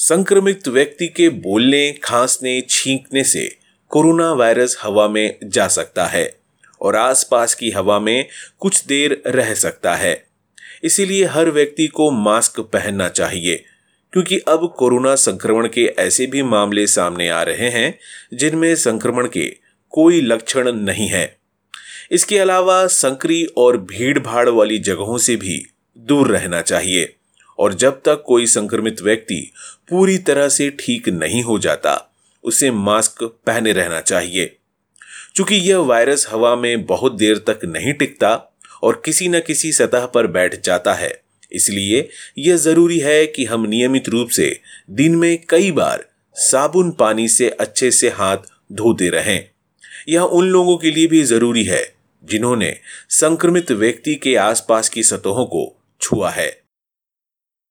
संक्रमित व्यक्ति के बोलने, खांसने, छींकने से कोरोना वायरस हवा में जा सकता है और आसपास की हवा में कुछ देर रह सकता है। इसीलिए हर व्यक्ति को मास्क पहनना चाहिए, क्योंकि अब कोरोना संक्रमण के ऐसे भी मामले सामने आ रहे हैं जिनमें संक्रमण के कोई लक्षण नहीं है। इसके अलावा संकरी और भीड़ भाड़ वाली जगहों से भी दूर रहना चाहिए और जब तक कोई संक्रमित व्यक्ति पूरी तरह से ठीक नहीं हो जाता, उसे मास्क पहने रहना चाहिए। चूंकि यह वायरस हवा में बहुत देर तक नहीं टिकता और किसी न किसी सतह पर बैठ जाता है, इसलिए यह जरूरी है कि हम नियमित रूप से दिन में कई बार साबुन पानी से अच्छे से हाथ धोते रहें। यह उन लोगों के लिए भी जरूरी है जिन्होंने संक्रमित व्यक्ति के आसपास की सतहों को छुआ है।